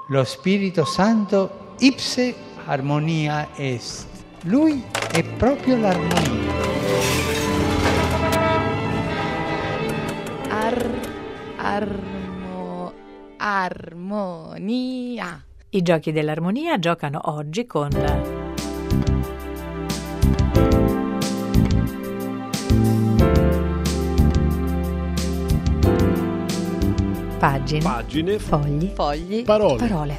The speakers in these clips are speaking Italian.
Lo Spirito Santo ipse armonia est. Lui è proprio l'armonia. Armonia. I giochi dell'armonia giocano oggi con pagine, fogli, parole.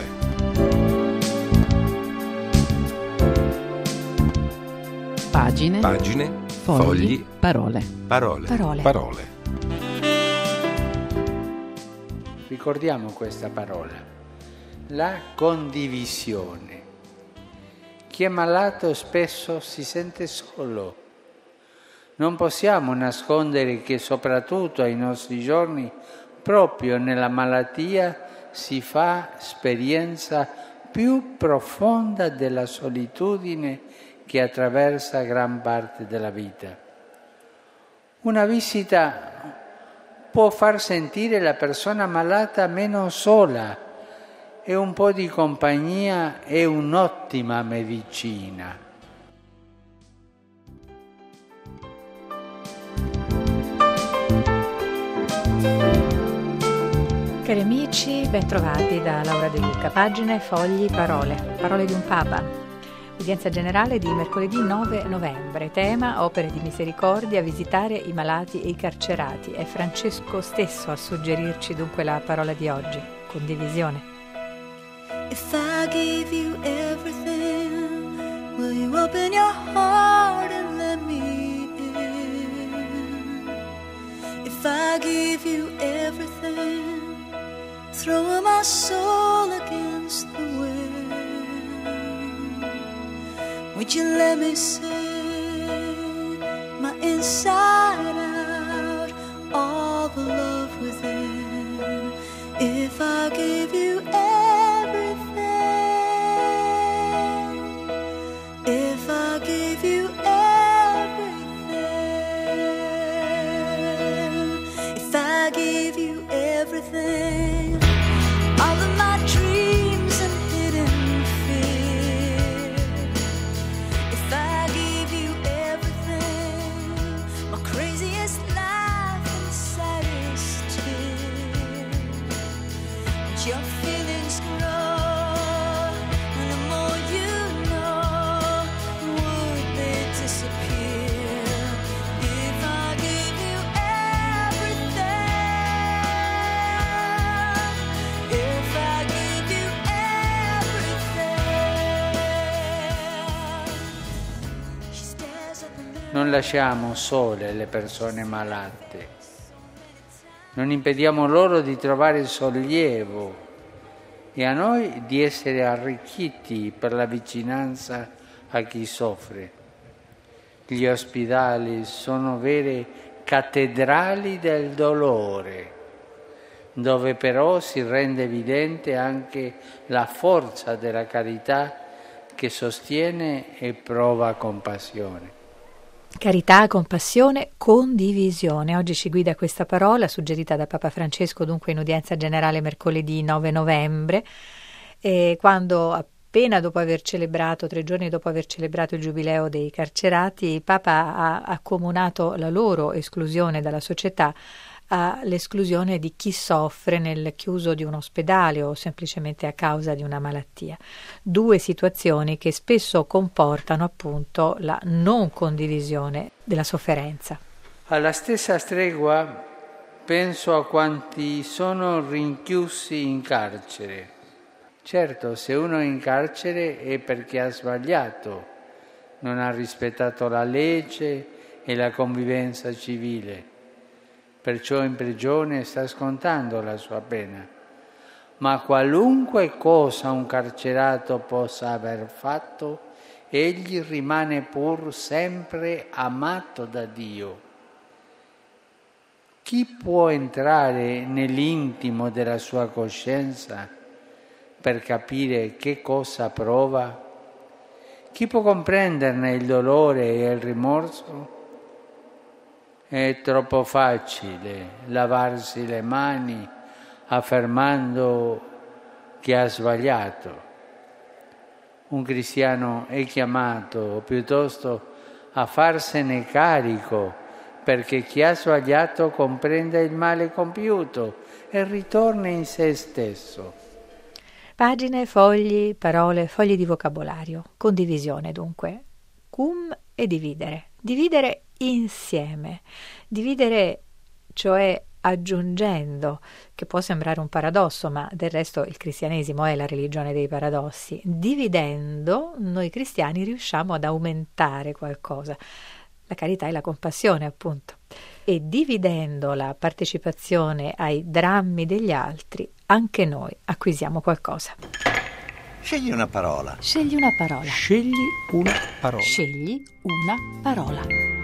Pagine, fogli, parole. Ricordiamo questa parola, la condivisione. Chi è malato spesso si sente solo. Non possiamo nascondere che soprattutto ai nostri giorni, proprio nella malattia, si fa esperienza più profonda della solitudine che attraversa gran parte della vita. Una visita può far sentire la persona malata meno sola e un po' di compagnia è un'ottima medicina. Cari amici, bentrovati da Laura De Luca. Pagine, fogli, parole di un Papa. Udienza generale di mercoledì 9 novembre. Tema: opere di misericordia, visitare i malati e i carcerati. È Francesco stesso a suggerirci dunque la parola di oggi: condivisione. If I gave you everything, will you open your heart and let me in? If I gave you everything, throwing my soul against the wind, would you let me see my inside out, all the love within? If I gave you everything, if I gave you everything, if I gave you everything, all of my dreams and hidden fears, if I gave you everything, my craziest life and saddest tears, but your feelings grow, and the more you know, would they disappear? If I gave you everything, if I gave you everything. She stares at the mirror. Non lasciamo sole le persone malate. Non impediamo loro di trovare sollievo e a noi di essere arricchiti per la vicinanza a chi soffre. Gli ospedali sono vere cattedrali del dolore, dove però si rende evidente anche la forza della carità che sostiene e prova compassione. Carità, compassione, condivisione. Oggi ci guida questa parola, suggerita da Papa Francesco, dunque in udienza generale mercoledì 9 novembre, quando appena dopo aver celebrato, 3 giorni dopo aver celebrato il giubileo dei carcerati, il Papa ha accomunato la loro esclusione dalla società all'esclusione di chi soffre nel chiuso di un ospedale o semplicemente a causa di una malattia. 2 situazioni che spesso comportano appunto la non condivisione della sofferenza. Alla stessa stregua penso a quanti sono rinchiusi in carcere. Certo, se uno è in carcere è perché ha sbagliato, non ha rispettato la legge e la convivenza civile. Perciò in prigione sta scontando la sua pena. Ma qualunque cosa un carcerato possa aver fatto, egli rimane pur sempre amato da Dio. Chi può entrare nell'intimo della sua coscienza per capire che cosa prova? Chi può comprenderne il dolore e il rimorso? È troppo facile lavarsi le mani affermando che ha sbagliato. Un cristiano è chiamato piuttosto a farsene carico, perché chi ha sbagliato comprenda il male compiuto e ritorna in se stesso. Pagine, fogli, parole, fogli di vocabolario. Condivisione dunque. Cum e dividere. Dividere insieme. Dividere, cioè aggiungendo, che può sembrare un paradosso, ma del resto il cristianesimo è la religione dei paradossi. Dividendo, noi cristiani riusciamo ad aumentare qualcosa. La carità e la compassione, appunto. E dividendo la partecipazione ai drammi degli altri, anche noi acquisiamo qualcosa. Scegli una parola. Scegli una parola. Scegli una parola. Scegli una parola.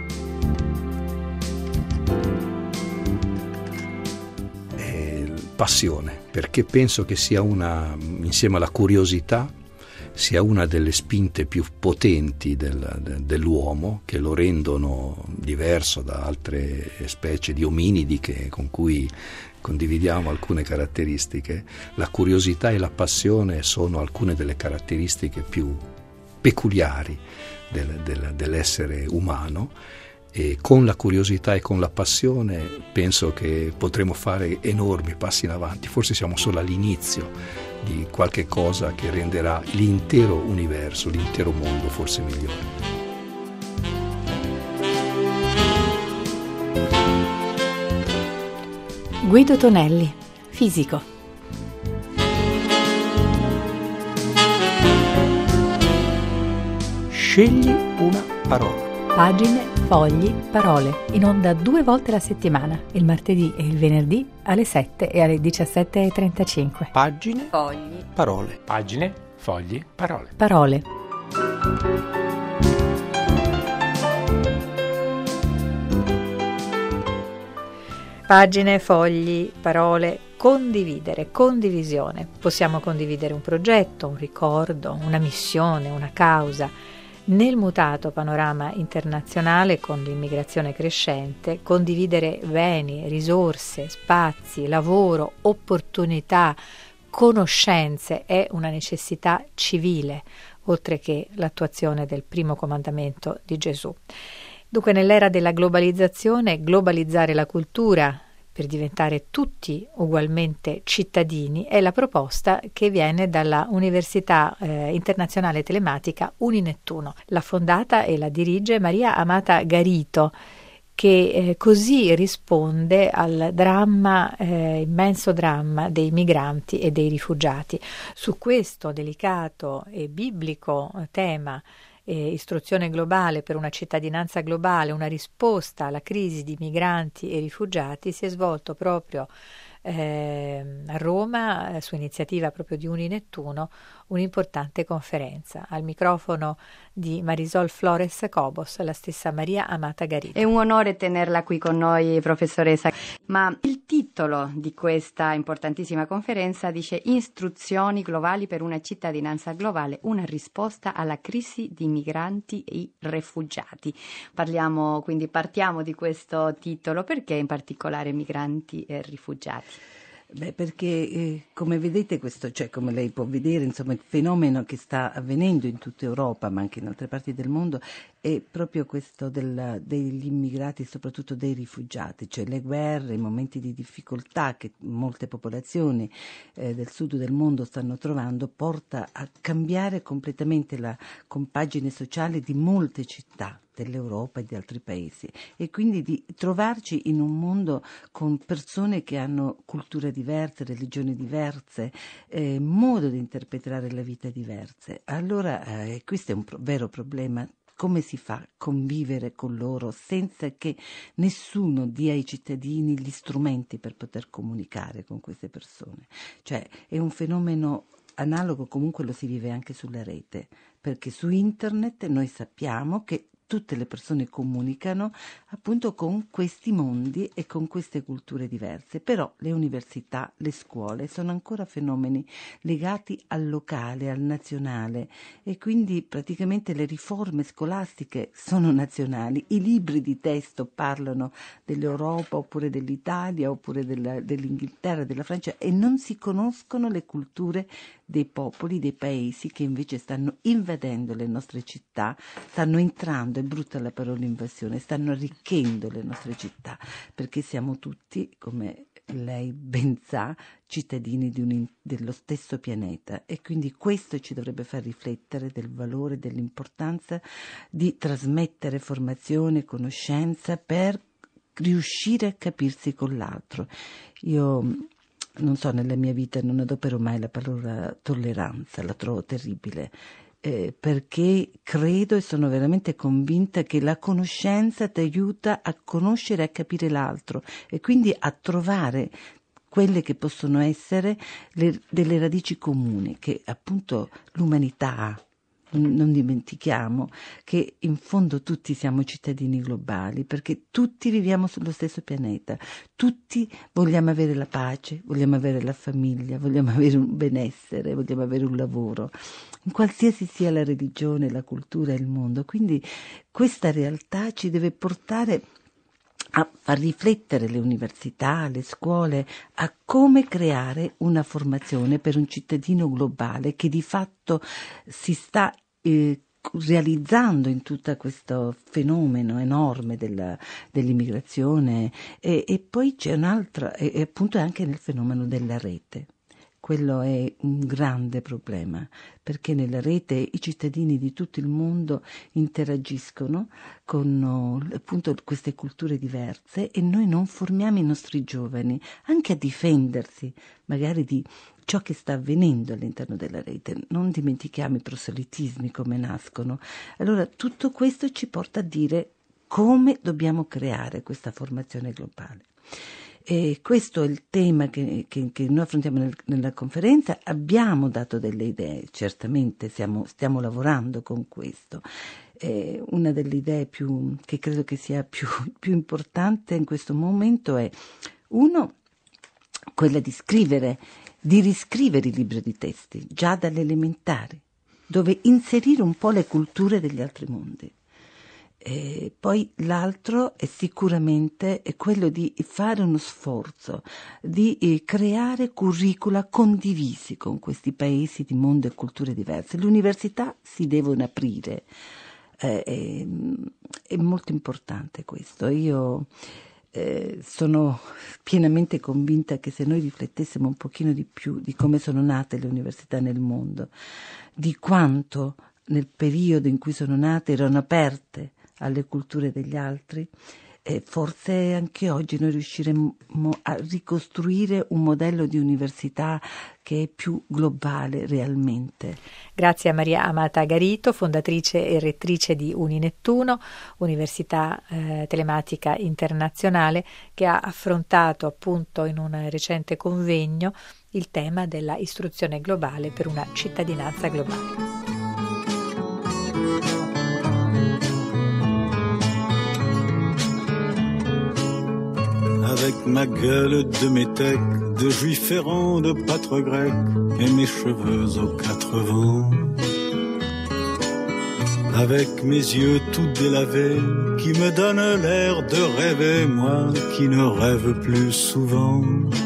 Passione, perché penso che sia insieme alla curiosità, sia una delle spinte più potenti dell'uomo, che lo rendono diverso da altre specie di ominidi con cui condividiamo alcune caratteristiche. La curiosità e la passione sono alcune delle caratteristiche più peculiari dell'essere umano, e con la curiosità e con la passione penso che potremo fare enormi passi in avanti. Forse siamo solo all'inizio di qualche cosa che renderà l'intero universo, l'intero mondo forse migliore. Guido Tonelli, fisico. Scegli una parola. Pagine, fogli, parole, in onda 2 volte la settimana, il martedì e il venerdì alle 7 e alle 17:35. Pagine, Fogli. parole. Pagine, fogli, parole. Parole. Pagine, fogli, parole, condividere, condivisione. Possiamo condividere un progetto, un ricordo, una missione, una causa. Nel mutato panorama internazionale, con l'immigrazione crescente, condividere beni, risorse, spazi, lavoro, opportunità, conoscenze è una necessità civile, oltre che l'attuazione del primo comandamento di Gesù. Dunque, nell'era della globalizzazione, globalizzare la cultura per diventare tutti ugualmente cittadini è la proposta che viene dalla Università Internazionale Telematica Uninettuno. L'ha fondata e la dirige Maria Amata Garito, che così risponde al dramma, immenso dramma dei migranti e dei rifugiati. Su questo delicato e biblico tema, istruzione globale per una cittadinanza globale, una risposta alla crisi di migranti e rifugiati, si è svolto proprio a Roma, su iniziativa proprio di Uninettuno, un'importante conferenza. Al microfono di Marisol Flores Cobos, la stessa Maria Amata Garito. È un onore tenerla qui con noi, professoressa. Ma il titolo di questa importantissima conferenza dice Istruzioni globali per una cittadinanza globale, una risposta alla crisi di migranti e rifugiati. Partiamo di questo titolo. Perché in particolare migranti e rifugiati? Beh, perché come vedete come lei può vedere, insomma, il fenomeno che sta avvenendo in tutta Europa, ma anche in altre parti del mondo, è proprio questo degli immigrati, soprattutto dei rifugiati, cioè le guerre, i momenti di difficoltà che molte popolazioni del sud del mondo stanno trovando, porta a cambiare completamente la compagine sociale di molte città dell'Europa e di altri paesi, e quindi di trovarci in un mondo con persone che hanno culture diverse, religioni diverse, modo di interpretare la vita diverse. Allora questo è un vero problema. Come si fa a convivere con loro senza che nessuno dia ai cittadini gli strumenti per poter comunicare con queste persone? Cioè è un fenomeno analogo, comunque lo si vive anche sulla rete, perché su internet noi sappiamo che tutte le persone comunicano appunto con questi mondi e con queste culture diverse. Però le università, le scuole sono ancora fenomeni legati al locale, al nazionale, e quindi praticamente le riforme scolastiche sono nazionali. I libri di testo parlano dell'Europa oppure dell'Italia oppure dell'Inghilterra, della Francia, e non si conoscono le culture dei popoli, dei paesi che invece stanno invadendo le nostre città, stanno entrando, è brutta la parola invasione, stanno arricchendo le nostre città, perché siamo tutti, come lei ben sa, cittadini dello stesso pianeta, e quindi questo ci dovrebbe far riflettere del valore, dell'importanza di trasmettere formazione, conoscenza per riuscire a capirsi con l'altro. Io non so, nella mia vita non adopero mai la parola tolleranza, la trovo terribile, perché credo e sono veramente convinta che la conoscenza ti aiuta a conoscere e a capire l'altro, e quindi a trovare quelle che possono essere delle radici comuni che appunto l'umanità ha. Non dimentichiamo che in fondo tutti siamo cittadini globali, perché tutti viviamo sullo stesso pianeta, tutti vogliamo avere la pace, vogliamo avere la famiglia, vogliamo avere un benessere, vogliamo avere un lavoro, in qualsiasi sia la religione, la cultura e il mondo. Quindi questa realtà ci deve portare a far riflettere le università, le scuole, a come creare una formazione per un cittadino globale che di fatto si sta realizzando in tutto questo fenomeno enorme dell'immigrazione, e poi c'è un'altra, e appunto anche nel fenomeno della rete. Quello è un grande problema, perché nella rete i cittadini di tutto il mondo interagiscono con appunto queste culture diverse, e noi non formiamo i nostri giovani anche a difendersi magari di ciò che sta avvenendo all'interno della rete. Non dimentichiamo i proselitismi, come nascono. Allora tutto questo ci porta a dire come dobbiamo creare questa formazione globale. E questo è il tema che noi affrontiamo nella conferenza. Abbiamo dato delle idee, certamente stiamo lavorando con questo. Una delle idee che credo che sia più importante in questo momento è, uno, quella di riscrivere i libri di testi già dalle elementari, dove inserire un po' le culture degli altri mondi. Poi l'altro è sicuramente quello di fare uno sforzo di creare curricula condivisi con questi paesi di mondo e culture diverse. Le università si devono aprire, è molto importante questo. Io sono pienamente convinta che se noi riflettessimo un pochino di più di come sono nate le università nel mondo, di quanto nel periodo in cui sono nate erano aperte alle culture degli altri, forse anche oggi noi riusciremo a ricostruire un modello di università che è più globale realmente. Grazie a Maria Amata Garito, fondatrice e rettrice di Uninettuno, Università Telematica Internazionale, che ha affrontato appunto in un recente convegno il tema della istruzione globale per una cittadinanza globale. Avec ma gueule de métèque, de juif errant, de pâtre grec, et mes cheveux aux 4 vents. Avec mes yeux tout délavés, qui me donnent l'air de rêver, moi qui ne rêve plus souvent.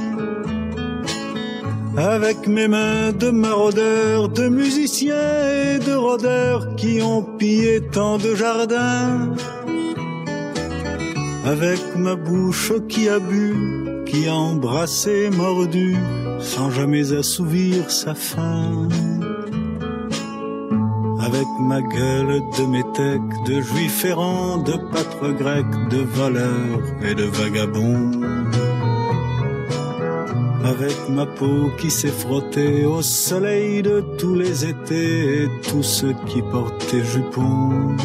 Avec mes mains de maraudeurs, de musiciens et de rôdeurs, qui ont pillé tant de jardins. Avec ma bouche qui a bu, qui a embrassé, mordu, sans jamais assouvir sa faim. Avec ma gueule de métèque, de juif errant, de pâtre grec, de voleur et de vagabond. Avec ma peau qui s'est frottée au soleil de tous les étés et tous ceux qui portaient jupons.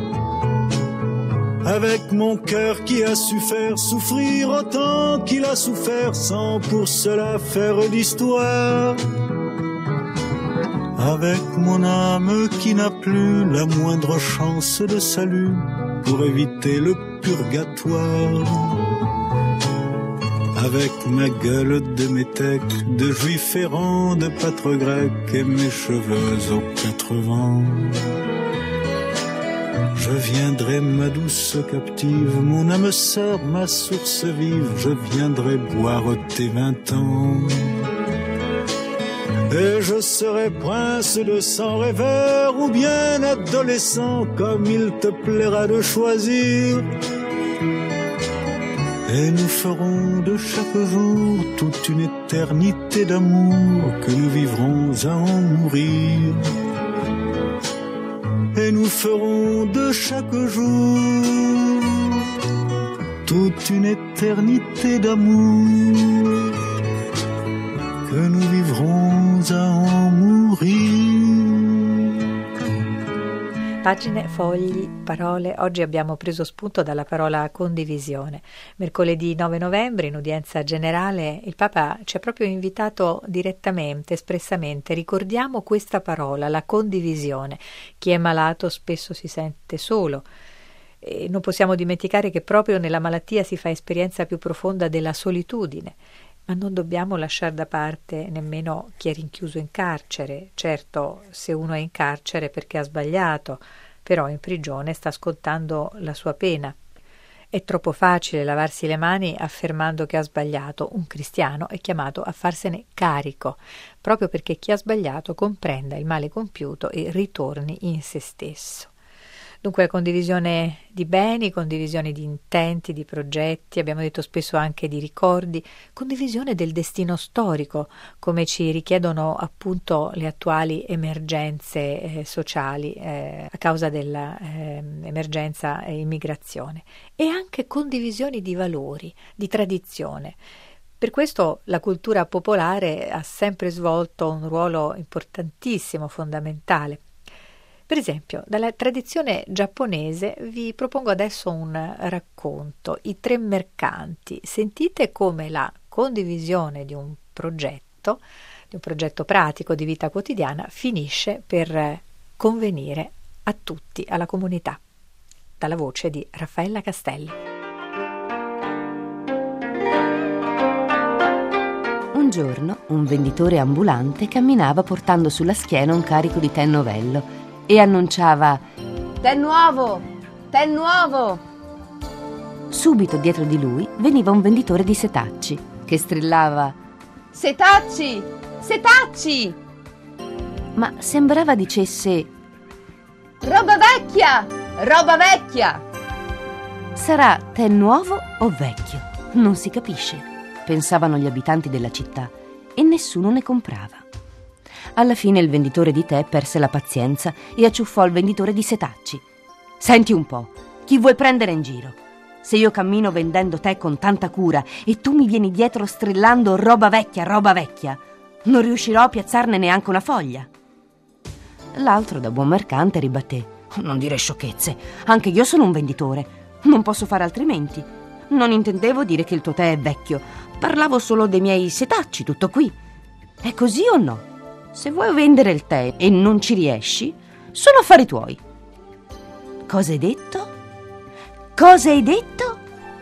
Avec mon cœur qui a su faire souffrir autant qu'il a souffert sans pour cela faire d'histoire. avec mon âme qui n'a plus la moindre chance de salut pour éviter le purgatoire. Avec ma gueule de métèque, de juif errant, de pâtre grec et mes cheveux aux 4 vents. Je viendrai, ma douce captive, mon âme sœur, ma source vive, je viendrai boire tes 20 ans. Et je serai prince de sang rêveur ou bien adolescent, comme il te plaira de choisir. Et nous ferons de chaque jour toute une éternité d'amour que nous vivrons à en mourir. Et nous ferons de chaque jour toute une éternité d'amour que nous vivrons a en mourir. Pagine, fogli, parole. Oggi abbiamo preso spunto dalla parola condivisione. Mercoledì 9 novembre, in udienza generale, il Papa ci ha proprio invitato direttamente, espressamente. Ricordiamo questa parola, la condivisione. Chi è malato spesso si sente solo. E non possiamo dimenticare che proprio nella malattia si fa esperienza più profonda della solitudine. Ma non dobbiamo lasciare da parte nemmeno chi è rinchiuso in carcere. Certo, se uno è in carcere è perché ha sbagliato, però in prigione sta scontando la sua pena. È troppo facile lavarsi le mani affermando che ha sbagliato. Un cristiano è chiamato a farsene carico, proprio perché chi ha sbagliato comprenda il male compiuto e ritorni in se stesso. Dunque condivisione di beni, condivisione di intenti, di progetti, abbiamo detto spesso anche di ricordi, condivisione del destino storico, come ci richiedono appunto le attuali emergenze sociali a causa dell'emergenza immigrazione, e anche condivisioni di valori, di tradizione. Per questo la cultura popolare ha sempre svolto un ruolo importantissimo, fondamentale. Per esempio, dalla tradizione giapponese vi propongo adesso un racconto, I 3 mercanti. Sentite come la condivisione di un progetto pratico di vita quotidiana, finisce per convenire a tutti, alla comunità. Dalla voce di Raffaella Castelli. Un giorno un venditore ambulante camminava portando sulla schiena un carico di tè novello e annunciava: "Tè nuovo! Tè nuovo!" Subito dietro di lui veniva un venditore di setacci che strillava: "Setacci! Setacci!" Ma sembrava dicesse: "Roba vecchia! Roba vecchia!" Sarà tè nuovo o vecchio? Non si capisce, pensavano gli abitanti della città, e nessuno ne comprava. Alla fine il venditore di tè perse la pazienza e acciuffò il venditore di setacci. "Senti un po', chi vuoi prendere in giro? Se io cammino vendendo tè con tanta cura e tu mi vieni dietro strillando roba vecchia, non riuscirò a piazzarne neanche una foglia." L'altro, da buon mercante, ribatté: "Non dire sciocchezze, anche io sono un venditore, non posso fare altrimenti. Non intendevo dire che il tuo tè è vecchio, parlavo solo dei miei setacci, tutto qui. È così o no? Se vuoi vendere il tè e non ci riesci, sono affari tuoi." "Cosa hai detto? Cosa hai detto?"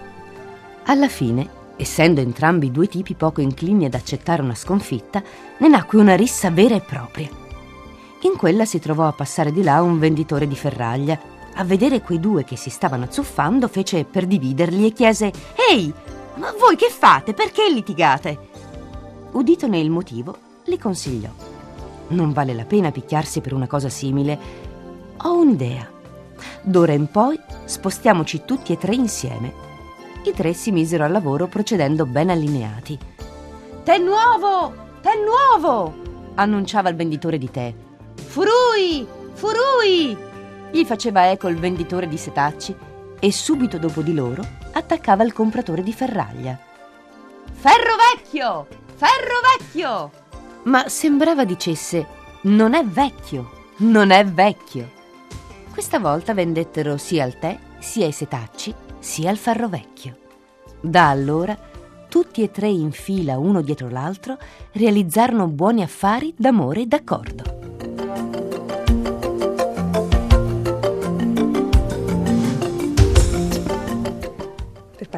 Alla fine, essendo entrambi due tipi poco inclini ad accettare una sconfitta, ne nacque una rissa vera e propria. In quella si trovò a passare di là un venditore di ferraglia. A vedere quei due che si stavano azzuffando, fece per dividerli e chiese: "Ehi, ma voi che fate? Perché litigate?" Uditone il motivo, li consigliò: "Non vale la pena picchiarsi per una cosa simile. Ho un'idea. D'ora in poi spostiamoci tutti e 3 insieme." I 3 si misero al lavoro procedendo ben allineati. "Tè nuovo! Tè nuovo!" annunciava il venditore di tè. "Furui! Furui!" gli faceva eco il venditore di setacci, e subito dopo di loro attaccava il compratore di ferraglia. "Ferro vecchio! Ferro vecchio!" Ma sembrava dicesse: "Non è vecchio, non è vecchio." Questa volta vendettero sia il tè, sia i setacci, sia il ferro vecchio. Da allora, tutti e 3 in fila, uno dietro l'altro, realizzarono buoni affari d'amore e d'accordo.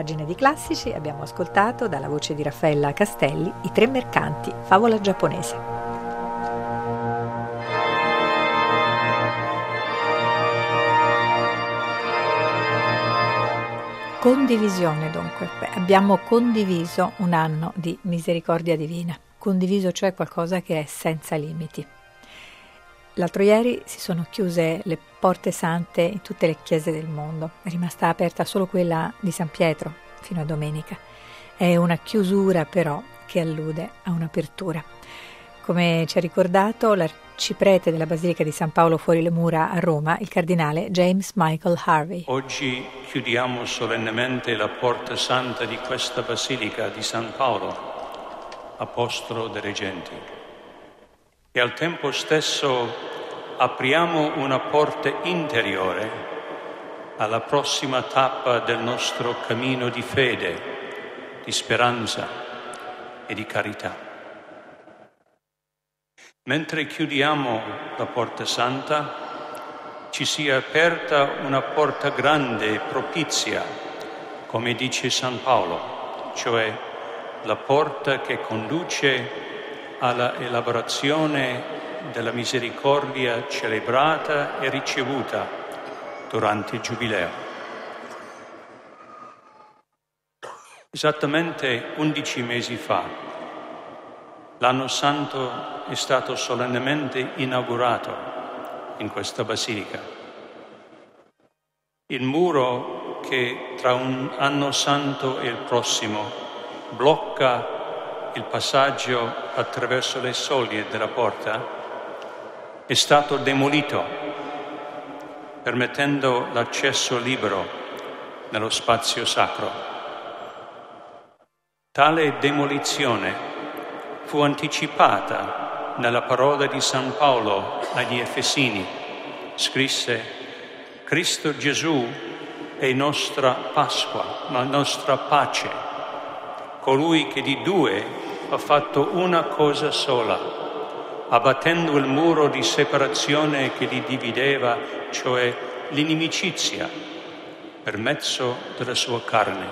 pagine di classici abbiamo ascoltato dalla voce di Raffaella Castelli I Tre Mercanti, favola giapponese. Condivisione dunque. Abbiamo condiviso un anno di misericordia divina, condiviso cioè qualcosa che è senza limiti. L'altro ieri si sono chiuse le porte sante in tutte le chiese del mondo, è rimasta aperta solo quella di San Pietro fino a domenica. È una chiusura però che allude a un'apertura. Come ci ha ricordato l'arciprete della Basilica di San Paolo fuori le mura a Roma, il cardinale James Michael Harvey. Oggi chiudiamo solennemente la porta santa di questa Basilica di San Paolo, apostolo dei reggenti. E al tempo stesso apriamo una porta interiore alla prossima tappa del nostro cammino di fede, di speranza e di carità. Mentre chiudiamo la porta santa, ci sia aperta una porta grande e propizia, come dice San Paolo, cioè la porta che conduce alla elaborazione della misericordia celebrata e ricevuta durante il Giubileo. Esattamente 11 mesi fa, l'anno santo è stato solennemente inaugurato in questa basilica. Il muro che tra un anno santo e il prossimo blocca il passaggio attraverso le soglie della porta è stato demolito, permettendo l'accesso libero nello spazio sacro. Tale demolizione fu anticipata nella parola di San Paolo agli Efesini. Scrisse: Cristo Gesù è nostra Pasqua, la nostra pace, colui che di due ha fatto una cosa sola, abbattendo il muro di separazione che li divideva, cioè l'inimicizia, per mezzo della sua carne.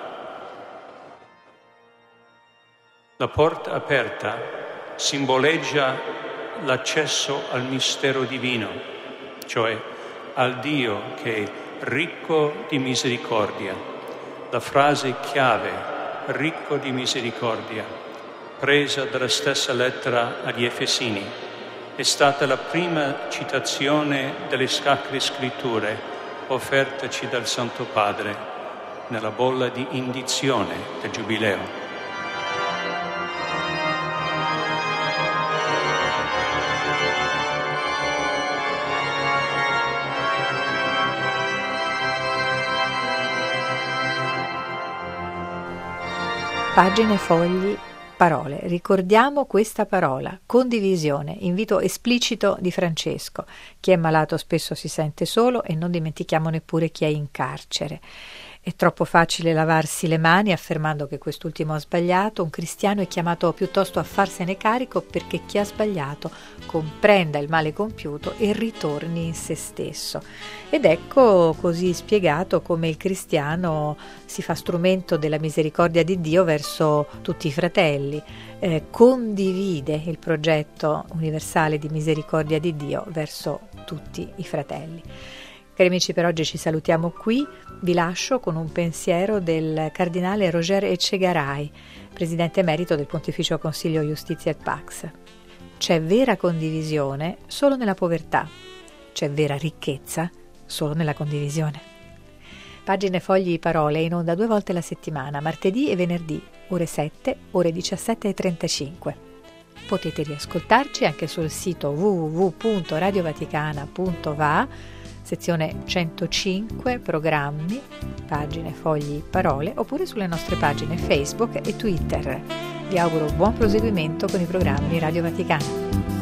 La porta aperta simboleggia l'accesso al mistero divino, cioè al Dio che è ricco di misericordia. La frase chiave, ricco di misericordia, presa dalla stessa lettera agli Efesini, è stata la prima citazione delle Sacre Scritture offertaci dal Santo Padre nella bolla di indizione del Giubileo. Pagine, fogli, parole. Ricordiamo questa parola, condivisione, invito esplicito di Francesco. Chi è malato spesso si sente solo e non dimentichiamo neppure chi è in carcere. È troppo facile lavarsi le mani affermando che quest'ultimo ha sbagliato. Un cristiano è chiamato piuttosto a farsene carico perché chi ha sbagliato comprenda il male compiuto e ritorni in se stesso. Ed ecco così spiegato come il cristiano si fa strumento della misericordia di Dio verso tutti i fratelli, condivide il progetto universale di misericordia di Dio verso tutti i fratelli. Cari amici, per oggi ci salutiamo qui. Vi lascio con un pensiero del cardinale Roger Etchegaray, presidente emerito del Pontificio Consiglio Giustizia et Pax. C'è vera condivisione solo nella povertà, c'è vera ricchezza solo nella condivisione. Pagine, fogli, parole in onda 2 volte la settimana, martedì e venerdì, ore 7, ore 17:35. Potete riascoltarci anche sul sito www.radiovaticana.va, sezione 105, programmi, pagine, fogli, parole, oppure sulle nostre pagine Facebook e Twitter. Vi auguro buon proseguimento con i programmi Radio Vaticana.